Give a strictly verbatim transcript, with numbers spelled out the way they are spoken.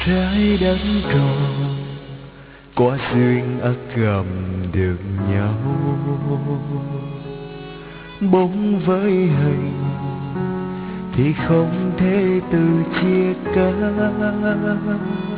trái đất tròn quả duyên ắt gặp được nhau, bóng với hình thì không thể từ chia cách.